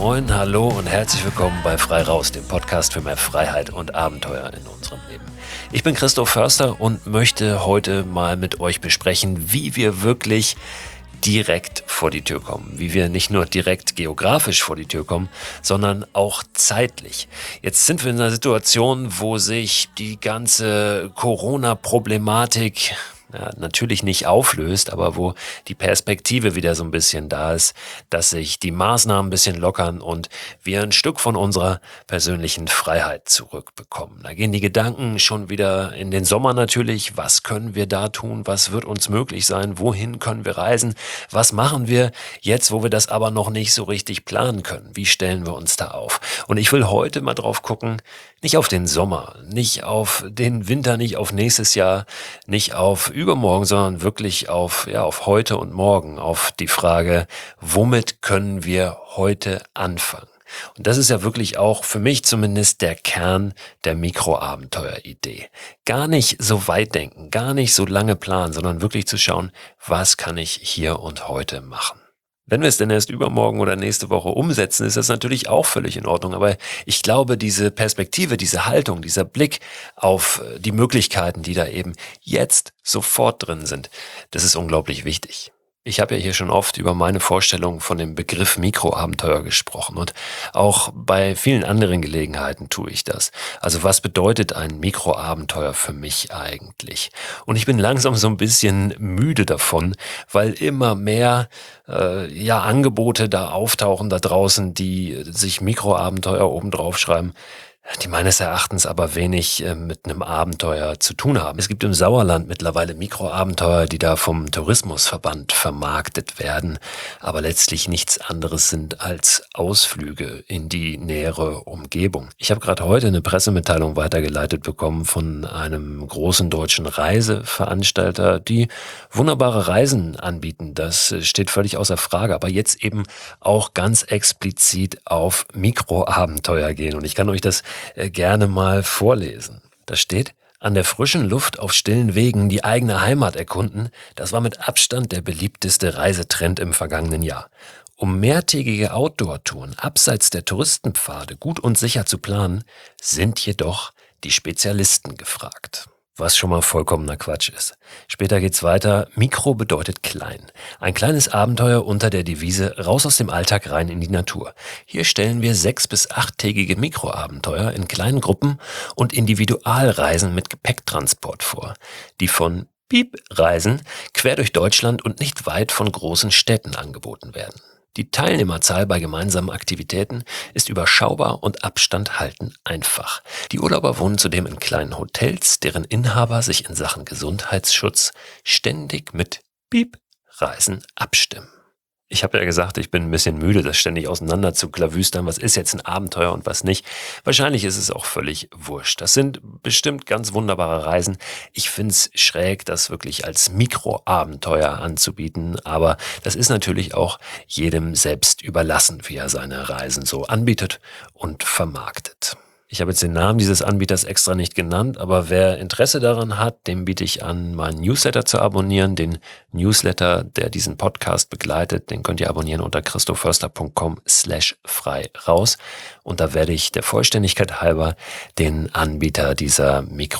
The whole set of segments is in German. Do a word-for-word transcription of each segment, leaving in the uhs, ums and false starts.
Moin, hallo und herzlich willkommen bei Frei Raus, dem Podcast für mehr Freiheit und Abenteuer in unserem Leben. Ich bin Christoph Förster und möchte heute mal mit euch besprechen, wie wir wirklich direkt vor die Tür kommen. Wie wir nicht nur direkt geografisch vor die Tür kommen, sondern auch zeitlich. Jetzt sind wir in einer Situation, wo sich die ganze Corona-Problematik ja, natürlich nicht auflöst, aber wo die Perspektive wieder so ein bisschen da ist, dass sich die Maßnahmen ein bisschen lockern und wir ein Stück von unserer persönlichen Freiheit zurückbekommen. Da gehen die Gedanken schon wieder in den Sommer natürlich. Was können wir da tun? Was wird uns möglich sein? Wohin können wir reisen? Was machen wir jetzt, wo wir das aber noch nicht so richtig planen können? Wie stellen wir uns da auf? Und ich will heute mal drauf gucken, nicht auf den Sommer, nicht auf den Winter, nicht auf nächstes Jahr, nicht auf übermorgen, sondern wirklich auf, ja, auf heute und morgen, auf die Frage, womit können wir heute anfangen? Und das ist ja wirklich auch für mich zumindest der Kern der Mikroabenteuer-Idee. Gar nicht so weit denken, gar nicht so lange planen, sondern wirklich zu schauen, was kann ich hier und heute machen? Wenn wir es denn erst übermorgen oder nächste Woche umsetzen, ist das natürlich auch völlig in Ordnung. Aber ich glaube, diese Perspektive, diese Haltung, dieser Blick auf die Möglichkeiten, die da eben jetzt sofort drin sind, das ist unglaublich wichtig. Ich habe ja hier schon oft über meine Vorstellung von dem Begriff Mikroabenteuer gesprochen und auch bei vielen anderen Gelegenheiten tue ich das. Also was bedeutet ein Mikroabenteuer für mich eigentlich? Und ich bin langsam so ein bisschen müde davon, weil immer mehr äh, ja Angebote da auftauchen da draußen, die sich Mikroabenteuer obendrauf schreiben, die meines Erachtens aber wenig äh, mit einem Abenteuer zu tun haben. Es gibt im Sauerland mittlerweile Mikroabenteuer, die da vom Tourismusverband vermarktet werden, aber letztlich nichts anderes sind als Ausflüge in die nähere Umgebung. Ich habe gerade heute eine Pressemitteilung weitergeleitet bekommen von einem großen deutschen Reiseveranstalter, die wunderbare Reisen anbieten. Das steht völlig außer Frage, aber jetzt eben auch ganz explizit auf Mikroabenteuer gehen. Und ich kann euch das gerne mal vorlesen. Da steht: An der frischen Luft auf stillen Wegen die eigene Heimat erkunden, das war mit Abstand der beliebteste Reisetrend im vergangenen Jahr. Um mehrtägige Outdoor-Touren abseits der Touristenpfade gut und sicher zu planen, sind jedoch die Spezialisten gefragt. Was schon mal vollkommener Quatsch ist. Später geht's weiter. Mikro bedeutet klein. Ein kleines Abenteuer unter der Devise raus aus dem Alltag rein in die Natur. Hier stellen wir sechs- bis achttägige Mikroabenteuer in kleinen Gruppen und Individualreisen mit Gepäcktransport vor, die von Piep-Reisen quer durch Deutschland und nicht weit von großen Städten angeboten werden. Die Teilnehmerzahl bei gemeinsamen Aktivitäten ist überschaubar und Abstand halten einfach. Die Urlauber wohnen zudem in kleinen Hotels, deren Inhaber sich in Sachen Gesundheitsschutz ständig mit Piep-Reisen abstimmen. Ich habe ja gesagt, ich bin ein bisschen müde, das ständig auseinander zu klawüstern. Was ist jetzt ein Abenteuer und was nicht? Wahrscheinlich ist es auch völlig wurscht. Das sind bestimmt ganz wunderbare Reisen. Ich find's schräg, das wirklich als Mikroabenteuer anzubieten. Aber das ist natürlich auch jedem selbst überlassen, wie er seine Reisen so anbietet und vermarktet. Ich habe jetzt den Namen dieses Anbieters extra nicht genannt, aber wer Interesse daran hat, dem biete ich an, meinen Newsletter zu abonnieren. Den Newsletter, der diesen Podcast begleitet, den könnt ihr abonnieren unter christophförster.com slash frei raus. Und da werde ich der Vollständigkeit halber den Anbieter dieser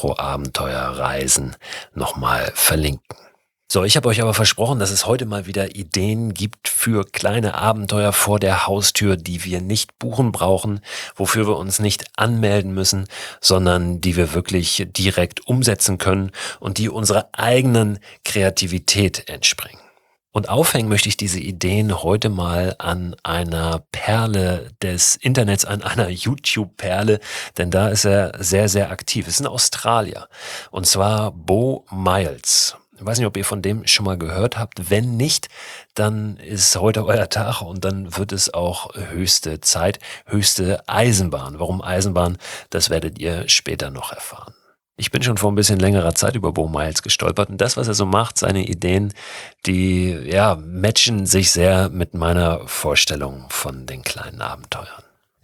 Mikroabenteuerreisen nochmal verlinken. So, ich habe euch aber versprochen, dass es heute mal wieder Ideen gibt für kleine Abenteuer vor der Haustür, die wir nicht buchen brauchen, wofür wir uns nicht anmelden müssen, sondern die wir wirklich direkt umsetzen können und die unserer eigenen Kreativität entspringen. Und aufhängen möchte ich diese Ideen heute mal an einer Perle des Internets, an einer YouTube-Perle, denn da ist er sehr, sehr aktiv. Es ist ein Australier, und zwar Beau Miles. Ich weiß nicht, ob ihr von dem schon mal gehört habt. Wenn nicht, dann ist heute euer Tag und dann wird es auch höchste Zeit, höchste Eisenbahn. Warum Eisenbahn? Das werdet ihr später noch erfahren. Ich bin schon vor ein bisschen längerer Zeit über Beau Miles gestolpert und das, was er so macht, seine Ideen, die ja matchen sich sehr mit meiner Vorstellung von den kleinen Abenteuern.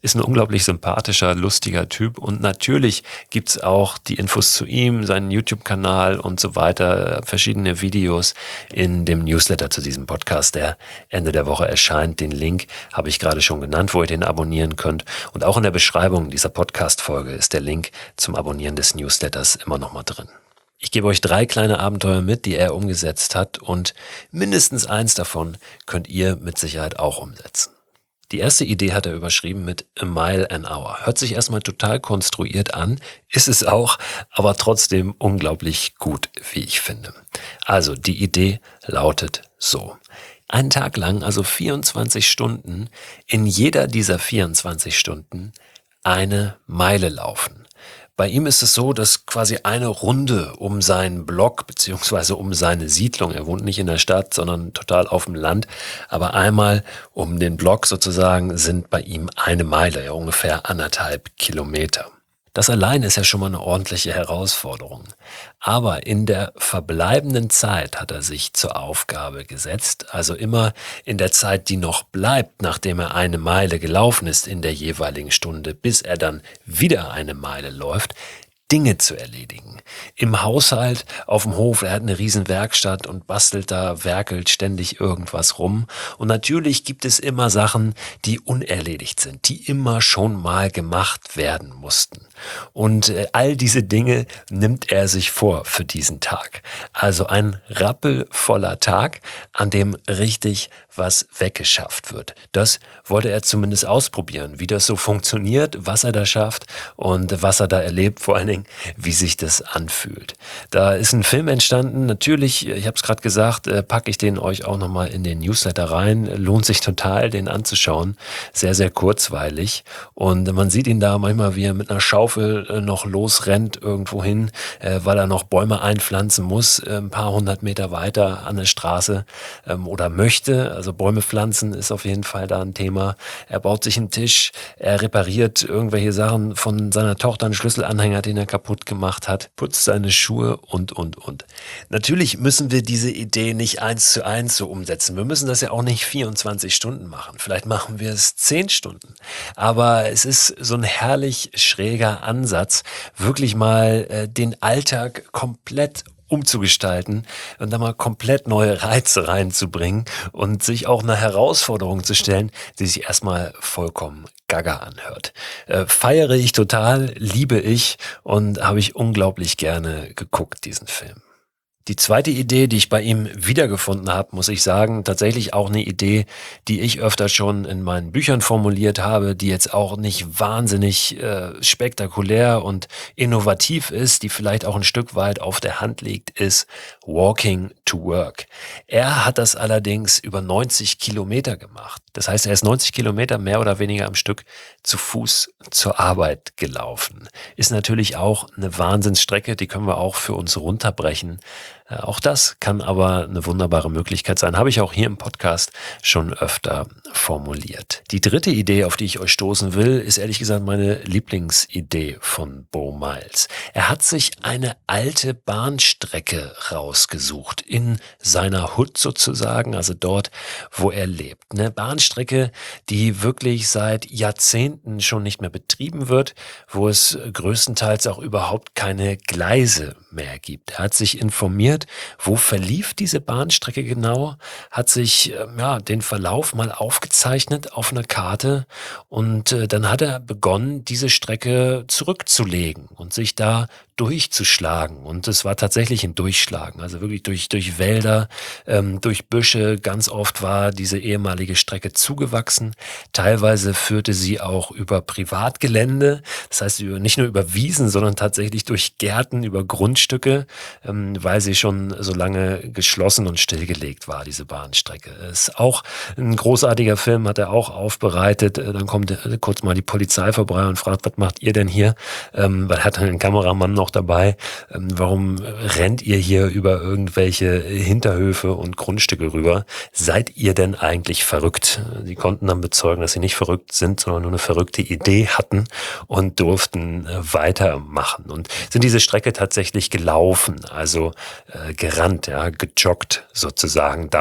Ist ein unglaublich sympathischer, lustiger Typ und natürlich gibt's auch die Infos zu ihm, seinen YouTube-Kanal und so weiter, verschiedene Videos in dem Newsletter zu diesem Podcast, der Ende der Woche erscheint. Den Link habe ich gerade schon genannt, wo ihr den abonnieren könnt. Und auch in der Beschreibung dieser Podcast-Folge ist der Link zum Abonnieren des Newsletters immer noch mal drin. Ich gebe euch drei kleine Abenteuer mit, die er umgesetzt hat und mindestens eins davon könnt ihr mit Sicherheit auch umsetzen. Die erste Idee hat er überschrieben mit A Mile an Hour. Hört sich erstmal total konstruiert an, ist es auch, aber trotzdem unglaublich gut, wie ich finde. Also die Idee lautet so. Einen Tag lang, also vierundzwanzig Stunden, in jeder dieser vierundzwanzig Stunden eine Meile laufen. Bei ihm ist es so, dass quasi eine Runde um seinen Block beziehungsweise um seine Siedlung, er wohnt nicht in der Stadt, sondern total auf dem Land, aber einmal um den Block sozusagen sind bei ihm eine Meile, ja ungefähr anderthalb Kilometer. Das allein ist ja schon mal eine ordentliche Herausforderung. Aber in der verbleibenden Zeit hat er sich zur Aufgabe gesetzt, also immer in der Zeit, die noch bleibt, nachdem er eine Meile gelaufen ist in der jeweiligen Stunde, bis er dann wieder eine Meile läuft, Dinge zu erledigen. Im Haushalt, auf dem Hof, er hat eine riesen Werkstatt und bastelt da, werkelt ständig irgendwas rum. Und natürlich gibt es immer Sachen, die unerledigt sind, die immer schon mal gemacht werden mussten. Und äh, all diese Dinge nimmt er sich vor für diesen Tag. Also ein rappelvoller Tag, an dem richtig was weggeschafft wird. Das wollte er zumindest ausprobieren, wie das so funktioniert, was er da schafft und was er da erlebt, vor allen Dingen, wie sich das anfühlt. Da ist ein Film entstanden, natürlich, ich habe es gerade gesagt, äh, packe ich den euch auch nochmal in den Newsletter rein, lohnt sich total, den anzuschauen, sehr, sehr kurzweilig und man sieht ihn da manchmal, wie er mit einer Schaufel äh, noch losrennt irgendwo hin, äh, weil er noch Bäume einpflanzen muss, äh, ein paar hundert Meter weiter an der Straße ähm, oder möchte. Also Bäume pflanzen ist auf jeden Fall da ein Thema. Er baut sich einen Tisch, er repariert irgendwelche Sachen von seiner Tochter, einen Schlüsselanhänger, den er kaputt gemacht hat, putzt seine Schuhe und, und, und. Natürlich müssen wir diese Idee nicht eins zu eins so umsetzen. Wir müssen das ja auch nicht vierundzwanzig Stunden machen. Vielleicht machen wir es zehn Stunden. Aber es ist so ein herrlich schräger Ansatz, wirklich mal äh, den Alltag komplett umzugestalten und da mal komplett neue Reize reinzubringen und sich auch eine Herausforderung zu stellen, die sich erstmal vollkommen gaga anhört. Äh, feiere ich total, liebe ich und habe ich unglaublich gerne geguckt, diesen Film. Die zweite Idee, die ich bei ihm wiedergefunden habe, muss ich sagen, tatsächlich auch eine Idee, die ich öfter schon in meinen Büchern formuliert habe, die jetzt auch nicht wahnsinnig äh, spektakulär und innovativ ist, die vielleicht auch ein Stück weit auf der Hand liegt, ist Walking to Work. Er hat das allerdings über neunzig Kilometer gemacht. Das heißt, er ist neunzig Kilometer mehr oder weniger am Stück zu Fuß zur Arbeit gelaufen. Ist natürlich auch eine Wahnsinnsstrecke, die können wir auch für uns runterbrechen. Auch das kann aber eine wunderbare Möglichkeit sein, habe ich auch hier im Podcast schon öfter formuliert. Die dritte Idee, auf die ich euch stoßen will, ist ehrlich gesagt meine Lieblingsidee von Bo Miles. Er hat sich eine alte Bahnstrecke rausgesucht, in seiner Hut sozusagen, also dort, wo er lebt. Eine Bahnstrecke, die wirklich seit Jahrzehnten schon nicht mehr betrieben wird, wo es größtenteils auch überhaupt keine Gleise mehr gibt. Er hat sich informiert, wo verlief diese Bahnstrecke genau, hat sich äh, ja, den Verlauf mal aufgezeichnet auf einer Karte und äh, dann hat er begonnen, diese Strecke zurückzulegen und sich da durchzuschlagen. Und es war tatsächlich ein Durchschlagen, also wirklich durch, durch Wälder, ähm, durch Büsche. Ganz oft war diese ehemalige Strecke zugewachsen. Teilweise führte sie auch über Privatgelände, das heißt über, nicht nur über Wiesen, sondern tatsächlich durch Gärten, über Grundstücke, ähm, weil sie schon so lange geschlossen und stillgelegt war, diese Bahnstrecke. Ist auch ein großartiger Film, hat er auch aufbereitet. Dann kommt kurz mal die Polizei vorbei und fragt, was macht ihr denn hier? Ähm, weil er hat einen Kameramann noch dabei. Ähm, warum rennt ihr hier über irgendwelche Hinterhöfe und Grundstücke rüber? Seid ihr denn eigentlich verrückt? Sie konnten dann bezeugen, dass sie nicht verrückt sind, sondern nur eine verrückte Idee hatten und durften äh, weitermachen. Und sind diese Strecke tatsächlich gelaufen, also äh, gerannt, ja, gejoggt sozusagen, da,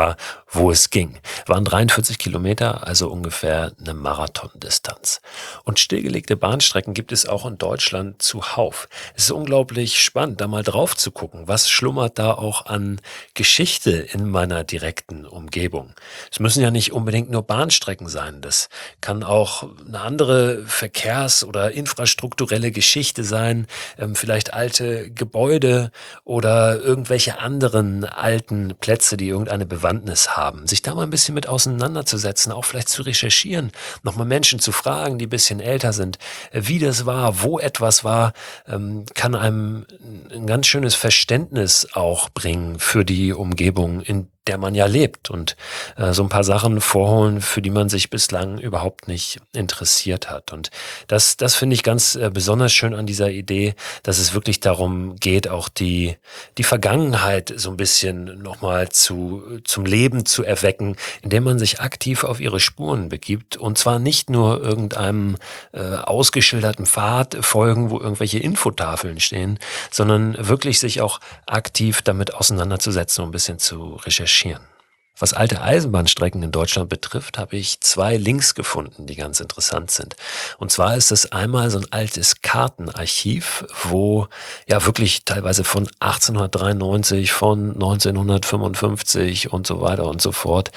wo es ging. Waren dreiundvierzig Kilometer, also ungefähr eine Marathondistanz. Und stillgelegte Bahnstrecken gibt es auch in Deutschland zuhauf. Es ist unglaublich spannend, da mal drauf zu gucken, was schlummert da auch an Geschichte in meiner direkten Umgebung. Es müssen ja nicht unbedingt nur Bahnstrecken sein. Das kann auch eine andere Verkehrs- oder infrastrukturelle Geschichte sein, ähm, vielleicht alte Gebäude oder irgendwelche anderen alten Plätze, die irgendeine Bewandtnis haben. Haben, sich da mal ein bisschen mit auseinanderzusetzen, auch vielleicht zu recherchieren, nochmal Menschen zu fragen, die ein bisschen älter sind, wie das war, wo etwas war, ähm, kann einem ein ganz schönes Verständnis auch bringen für die Umgebung, in der man ja lebt und äh, so ein paar Sachen vorholen, für die man sich bislang überhaupt nicht interessiert hat. Und das, das finde ich ganz äh, besonders schön an dieser Idee, dass es wirklich darum geht, auch die, die Vergangenheit so ein bisschen nochmal zu, zum Leben zu erwecken, indem man sich aktiv auf ihre Spuren begibt und zwar nicht nur irgendeinem äh, ausgeschilderten Pfad folgen, wo irgendwelche Infotafeln stehen, sondern wirklich sich auch aktiv damit auseinanderzusetzen und ein bisschen zu recherchieren. Was alte Eisenbahnstrecken in Deutschland betrifft, habe ich zwei Links gefunden, die ganz interessant sind. Und zwar ist es einmal so ein altes Kartenarchiv, wo ja wirklich teilweise von achtzehnhundertdreiundneunzig, von neunzehnhundertfünfundfünfzig und so weiter und so fort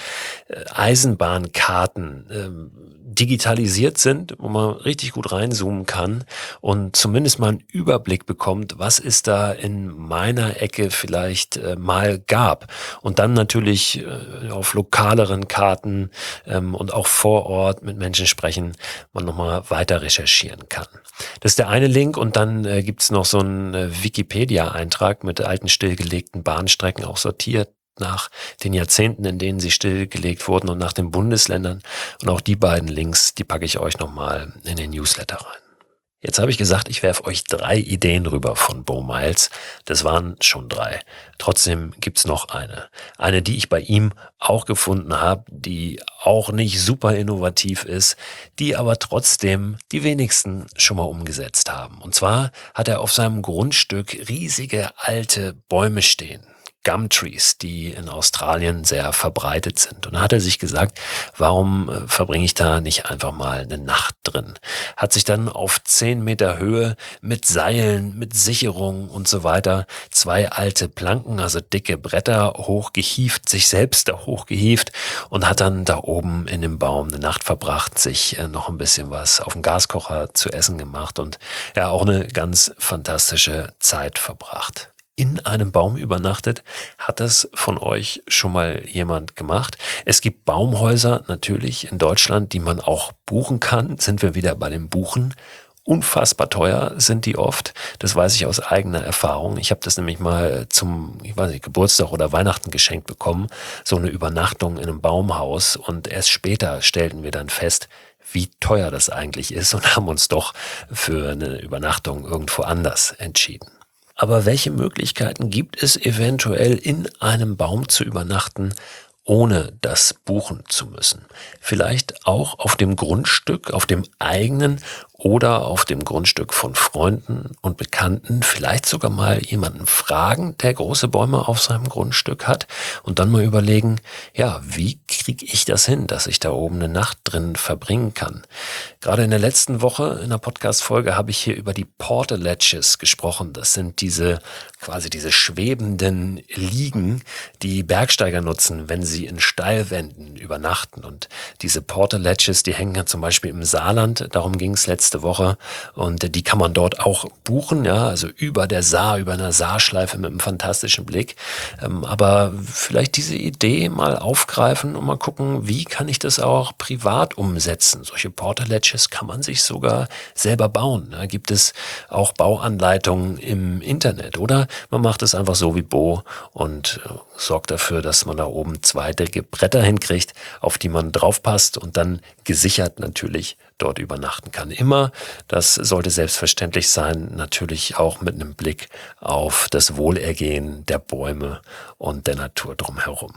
Eisenbahnkarten ähm, digitalisiert sind, wo man richtig gut reinzoomen kann und zumindest mal einen Überblick bekommt, was es da in meiner Ecke vielleicht äh, mal gab. Und dann natürlich äh, auf lokaleren Karten ähm, und auch vor Ort mit Menschen sprechen, man nochmal weiter recherchieren kann. Das ist der eine Link und dann äh, gibt's noch so einen äh, Wikipedia-Eintrag mit alten stillgelegten Bahnstrecken, auch sortiert nach den Jahrzehnten, in denen sie stillgelegt wurden und nach den Bundesländern. Und auch die beiden Links, die packe ich euch nochmal in den Newsletter rein. Jetzt habe ich gesagt, ich werfe euch drei Ideen rüber von Bo Miles. Das waren schon drei. Trotzdem gibt's noch eine. Eine, die ich bei ihm auch gefunden habe, die auch nicht super innovativ ist, die aber trotzdem die wenigsten schon mal umgesetzt haben. Und zwar hat er auf seinem Grundstück riesige alte Bäume stehen. Gumtrees, die in Australien sehr verbreitet sind. Und da hat er sich gesagt, warum äh, verbringe ich da nicht einfach mal eine Nacht drin? Hat sich dann auf zehn Meter Höhe mit Seilen, mit Sicherung und so weiter zwei alte Planken, also dicke Bretter hochgehievt, sich selbst da hochgehievt und hat dann da oben in dem Baum eine Nacht verbracht, sich äh, noch ein bisschen was auf dem Gaskocher zu essen gemacht und ja auch eine ganz fantastische Zeit verbracht. In einem Baum übernachtet. Hat das von euch schon mal jemand gemacht? Es gibt Baumhäuser natürlich in Deutschland, die man auch buchen kann. Sind wir wieder bei dem Buchen. Unfassbar teuer sind die oft. Das weiß ich aus eigener Erfahrung. Ich habe das nämlich mal zum, ich weiß nicht, Geburtstag oder Weihnachten geschenkt bekommen. So eine Übernachtung in einem Baumhaus. Und erst später stellten wir dann fest, wie teuer das eigentlich ist und haben uns doch für eine Übernachtung irgendwo anders entschieden. Aber welche Möglichkeiten gibt es eventuell in einem Baum zu übernachten, ohne das buchen zu müssen? Vielleicht auch auf dem Grundstück, auf dem eigenen oder auf dem Grundstück von Freunden und Bekannten, vielleicht sogar mal jemanden fragen, der große Bäume auf seinem Grundstück hat und dann mal überlegen, ja, wie kriege ich das hin, dass ich da oben eine Nacht drin verbringen kann? Gerade in der letzten Woche in der Podcast-Folge habe ich hier über die Portaletches gesprochen. Das sind diese quasi diese schwebenden Liegen, die Bergsteiger nutzen, wenn sie in Steilwänden übernachten. Und diese Portaletches, die hängen ja zum Beispiel im Saarland, darum ging es letzte Woche. Und die kann man dort auch buchen, ja, also über der Saar, über einer Saarschleife mit einem fantastischen Blick. Ähm, aber vielleicht diese Idee mal aufgreifen und mal gucken, wie kann ich das auch privat umsetzen. Solche Portaletches kann man sich sogar selber bauen. Da gibt es auch Bauanleitungen im Internet, oder? Man macht es einfach so wie Bo und äh, sorgt dafür, dass man da oben zwei dicke Bretter hinkriegt, auf die man draufpasst und dann gesichert natürlich dort übernachten kann. Immer, das sollte selbstverständlich sein, natürlich auch mit einem Blick auf das Wohlergehen der Bäume und der Natur drumherum.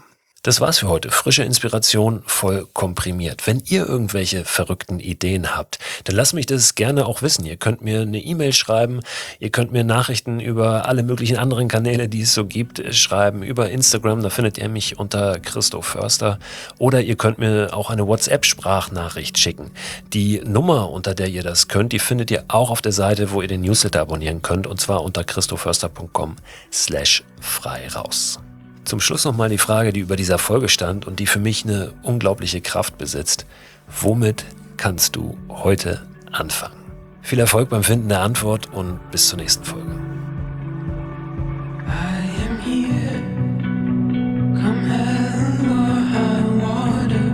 Das war's für heute. Frische Inspiration, voll komprimiert. Wenn ihr irgendwelche verrückten Ideen habt, dann lasst mich das gerne auch wissen. Ihr könnt mir eine E-Mail schreiben, ihr könnt mir Nachrichten über alle möglichen anderen Kanäle, die es so gibt, schreiben. Über Instagram, da findet ihr mich unter Christoph Förster. Oder ihr könnt mir auch eine WhatsApp-Sprachnachricht schicken. Die Nummer, unter der ihr das könnt, die findet ihr auch auf der Seite, wo ihr den Newsletter abonnieren könnt. Und zwar unter christophförster.com slash frei raus. Zum Schluss nochmal die Frage, die über dieser Folge stand und die für mich eine unglaubliche Kraft besitzt. Womit kannst du heute anfangen? Viel Erfolg beim Finden der Antwort und bis zur nächsten Folge. I am here, come hell or high water.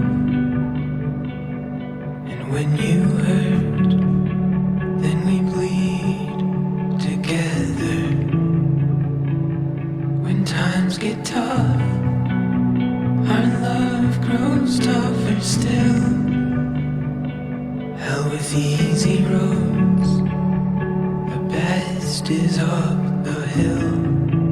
And when you hurt, then we bleed together. When times get tough, our love grows tougher still. Hell with easy roads, the best is up the hill.